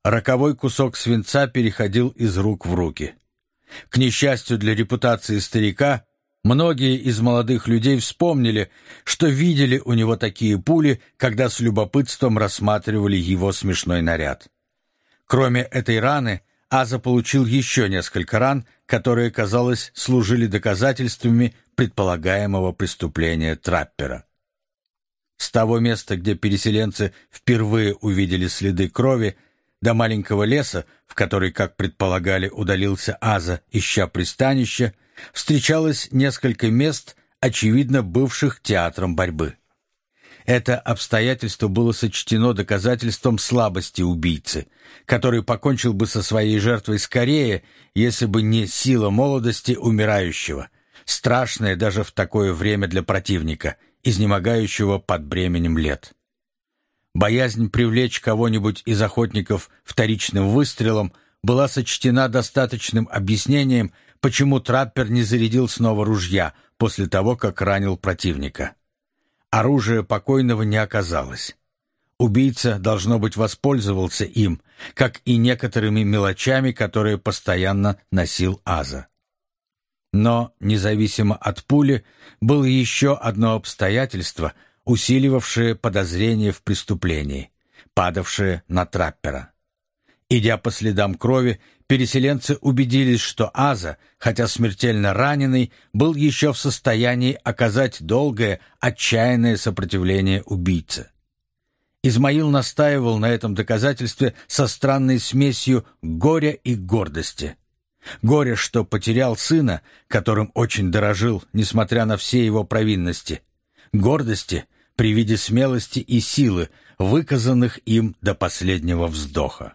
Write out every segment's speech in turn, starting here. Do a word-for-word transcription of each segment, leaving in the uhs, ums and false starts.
роковой кусок свинца переходил из рук в руки. К несчастью для репутации старика, многие из молодых людей вспомнили, что видели у него такие пули, когда с любопытством рассматривали его смешной наряд. Кроме этой раны, Аза получил еще несколько ран, которые, казалось, служили доказательствами предполагаемого преступления траппера. С того места, где переселенцы впервые увидели следы крови, до маленького леса, в который, как предполагали, удалился Аза, ища пристанища, встречалось несколько мест, очевидно бывших театром борьбы. Это обстоятельство было сочтено доказательством слабости убийцы, который покончил бы со своей жертвой скорее, если бы не сила молодости умирающего, страшная даже в такое время для противника, изнемогающего под бременем лет. Боязнь привлечь кого-нибудь из охотников вторичным выстрелом была сочтена достаточным объяснением, почему траппер не зарядил снова ружья после того, как ранил противника. Оружия покойного не оказалось. Убийца, должно быть, воспользовался им, как и некоторыми мелочами, которые постоянно носил Аза. Но, независимо от пули, было еще одно обстоятельство, усиливавшее подозрение в преступлении, падавшее на траппера. Идя по следам крови, переселенцы убедились, что Аза, хотя смертельно раненый, был еще в состоянии оказать долгое, отчаянное сопротивление убийце. Измаил настаивал на этом доказательстве со странной смесью горя и гордости. Горе, что потерял сына, которым очень дорожил, несмотря на все его провинности. Гордости при виде смелости и силы, выказанных им до последнего вздоха.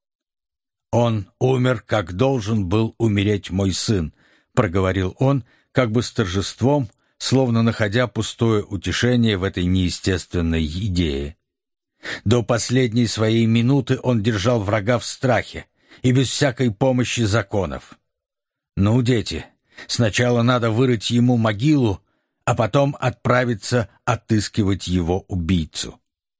«Он умер, как должен был умереть мой сын», — проговорил он, как бы с торжеством, словно находя пустое утешение в этой неестественной идее. До последней своей минуты он держал врага в страхе и без всякой помощи законов. «Ну, дети, сначала надо вырыть ему могилу, а потом отправиться отыскивать его убийцу».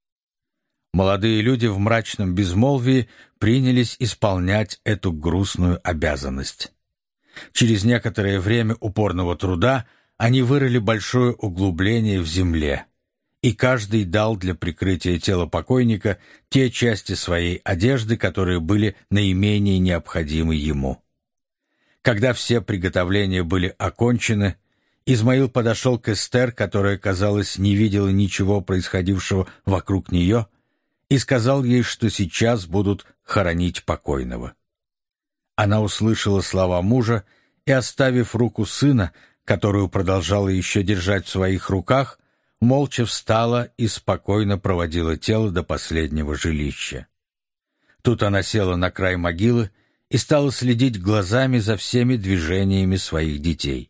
Молодые люди в мрачном безмолвии принялись исполнять эту грустную обязанность. Через некоторое время упорного труда они вырыли большое углубление в земле, и каждый дал для прикрытия тела покойника те части своей одежды, которые были наименее необходимы ему. Когда все приготовления были окончены, Измаил подошел к Эстер, которая, казалось, не видела ничего происходившего вокруг нее, и сказал ей, что сейчас будут хоронить покойного. Она услышала слова мужа и, оставив руку сына, которую продолжала еще держать в своих руках, молча встала и спокойно проводила тело до последнего жилища. Тут она села на край могилы и стала следить глазами за всеми движениями своих детей.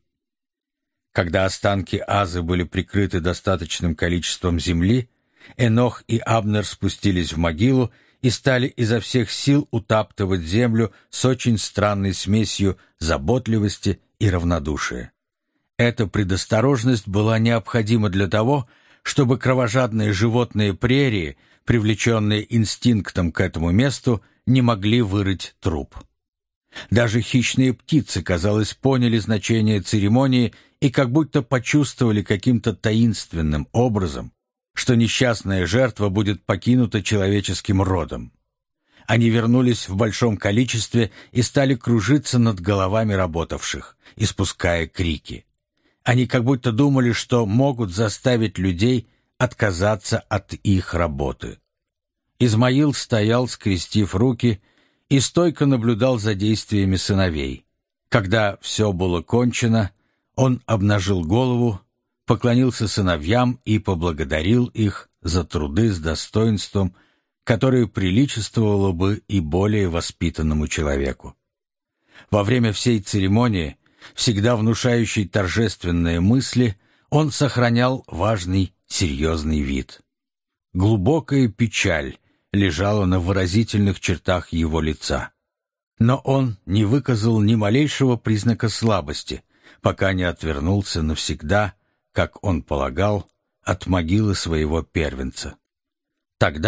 Когда останки Азы были прикрыты достаточным количеством земли, Энох и Абнер спустились в могилу и стали изо всех сил утаптывать землю с очень странной смесью заботливости и равнодушия. Эта предосторожность была необходима для того, чтобы кровожадные животные прерии, привлеченные инстинктом к этому месту, не могли вырыть труп. Даже хищные птицы, казалось, поняли значение церемонии и как будто почувствовали каким-то таинственным образом, что несчастная жертва будет покинута человеческим родом. Они вернулись в большом количестве и стали кружиться над головами работавших, испуская крики. Они как будто думали, что могут заставить людей отказаться от их работы. Измаил стоял, скрестив руки, и стойко наблюдал за действиями сыновей. Когда все было кончено, он обнажил голову, поклонился сыновьям и поблагодарил их за труды с достоинством, которое приличествовало бы и более воспитанному человеку. Во время всей церемонии, всегда внушающей торжественные мысли, он сохранял важный, серьезный вид. Глубокая печаль лежала на выразительных чертах его лица. Но он не выказал ни малейшего признака слабости, пока не отвернулся навсегда, как он полагал, от могилы своего первенца. Тогда,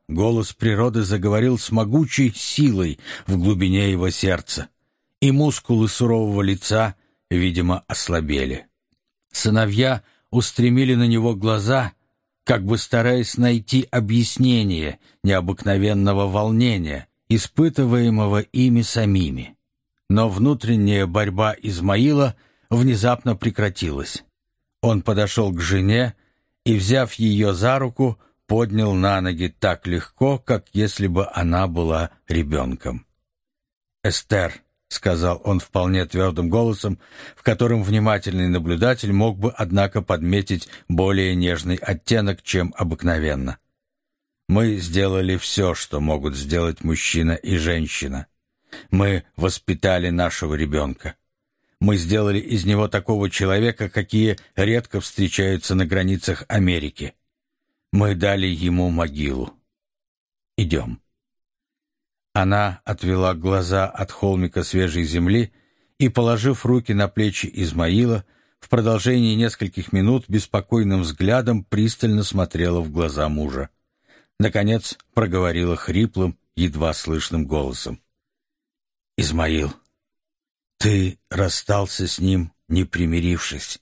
голос природы заговорил с могучей силой в глубине его сердца, и мускулы сурового лица, видимо, ослабели. Сыновья устремили на него глаза, как бы стараясь найти объяснение необыкновенного волнения, испытываемого ими самими. Но внутренняя борьба Измаила внезапно прекратилась. Он подошел к жене и, взяв ее за руку, поднял на ноги так легко, как если бы она была ребенком. «Эстер», — сказал он вполне твердым голосом, в котором внимательный наблюдатель мог бы, однако, подметить более нежный оттенок, чем обыкновенно. «Мы сделали все, что могут сделать мужчина и женщина. Мы воспитали нашего ребенка. Мы сделали из него такого человека, какие редко встречаются на границах Америки. Мы дали ему могилу. Идем». Она отвела глаза от холмика свежей земли и, положив руки на плечи Измаила, в продолжении нескольких минут беспокойным взглядом пристально смотрела в глаза мужа. Наконец проговорила хриплым, едва слышным голосом: «Измаил, ты расстался с ним, не примирившись.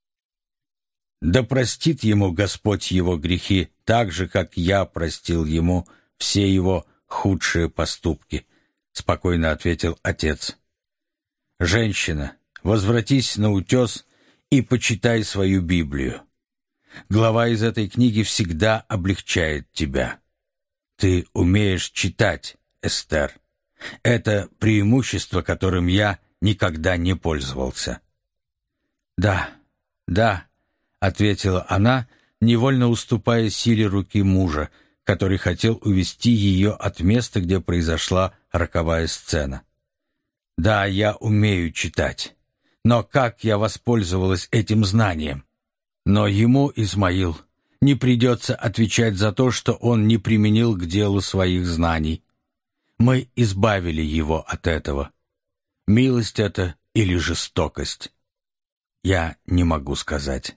Да простит ему Господь его грехи, так же, как я простил ему все его худшие поступки», — спокойно ответил отец. «Женщина, возвратись на утес и почитай свою Библию. Глава из этой книги всегда облегчает тебя. Ты умеешь читать, Эстер. Это преимущество, которым я никогда не пользовался». «Да, да», — ответила она, невольно уступая силе руки мужа, который хотел увести ее от места, где произошла роковая сцена. «Да, я умею читать. Но как я воспользовалась этим знанием? Но ему, Измаил, не придется отвечать за то, что он не применил к делу своих знаний. Мы избавили его от этого. Милость это или жестокость? Я не могу сказать».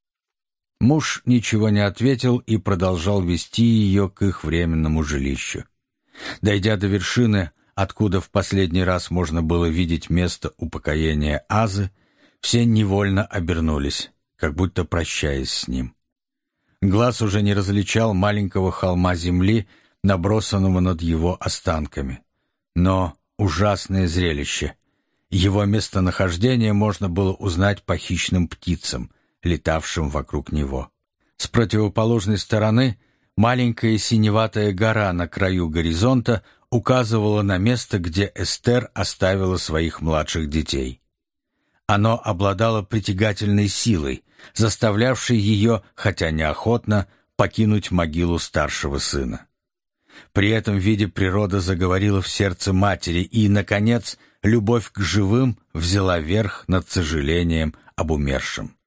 Муж ничего не ответил и продолжал вести ее к их временному жилищу. Дойдя до вершины, откуда в последний раз можно было видеть место упокоения Азы, все невольно обернулись, как будто прощаясь с ним. Глаз уже не различал маленького холма земли, набросанного над его останками. Но ужасное зрелище. Его местонахождение можно было узнать по хищным птицам, летавшим вокруг него. С противоположной стороны маленькая синеватая гора на краю горизонта указывала на место, где Эстер оставила своих младших детей. Оно обладало притягательной силой, заставлявшей ее, хотя неохотно, покинуть могилу старшего сына. При этом виде природа заговорила в сердце матери, и, наконец, любовь к живым взяла верх над сожалением об умершем.